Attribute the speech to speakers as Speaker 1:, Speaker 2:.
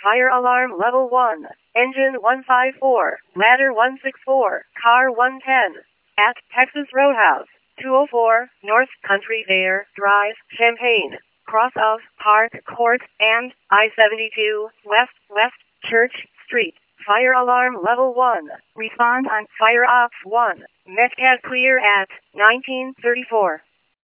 Speaker 1: Fire alarm level 1. Engine 154. Ladder 164. Car 110. At Texas Roadhouse, 204 North Country Fair Drive, Champaign. Cross of Park Court and I-72 West Church Street. Fire alarm level 1. Respond on Fire Ops 1. Metcalf clear at 1934.